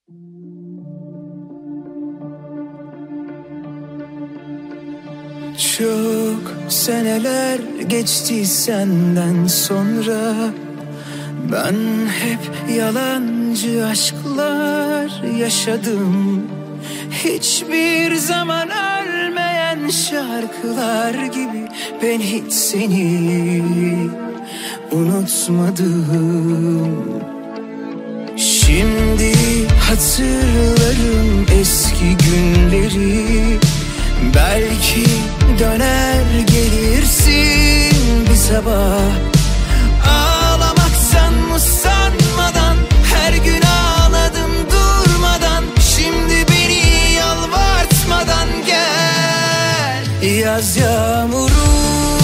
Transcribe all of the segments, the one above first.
Çok seneler geçti senden sonra, ben hep yalancı aşklar yaşadım. Hiçbir zaman ölmeyen şarkılar gibi ben hiç seni unutmadım. Şimdi hatırlarım eski günleri. Belki döner gelirsin bir sabah, ağlamaktan usanmadan. Her gün ağladım durmadan, şimdi beni yalvartmadan gel. Yaz yağmuru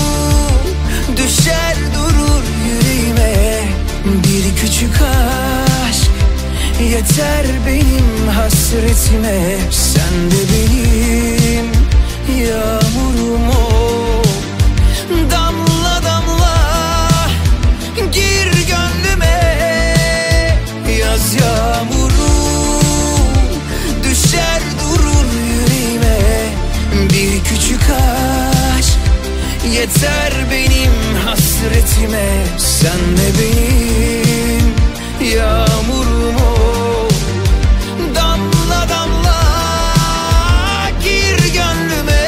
düşer durur yüreğime, bir küçük aşk yeter benim hasretime. Sen de benim yağmurum ol, damla damla gir gönlüme. Yaz yağmuru düşer durur yüreğime, bir küçük aşk yeter benim hasretime. Sen de benim yağmurum ol, damla damla gir gönlüme.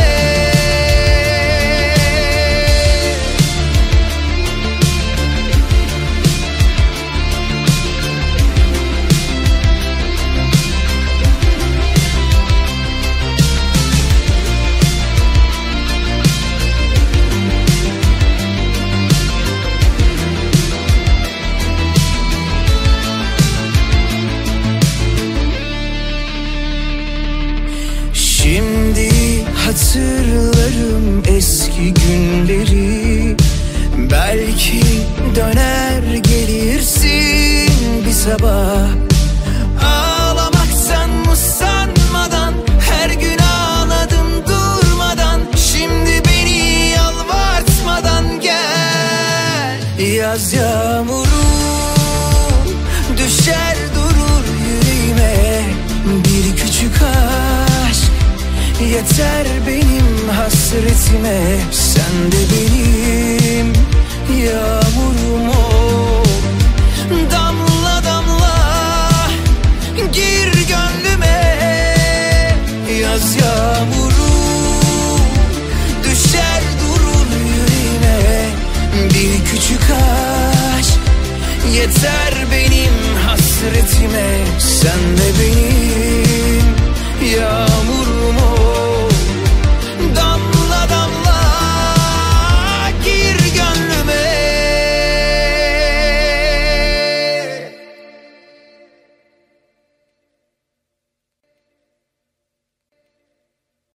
Şimdi hatırlarım eski günleri. Belki döner gelirsin bir sabah, ağlamaktan usanmadan. Her gün ağladım durmadan, şimdi beni yalvartmadan gel. Yaz yağmuru düşer durur yüreğime, bir küçük aşk yeter benim hasretime. Sen de benim yağmurum ol, damla damla gir gönlüme. Yaz yağmuru düşer durur yüreğime, bir küçük aşk yeter benim hasretime. Sen de benim yağmurum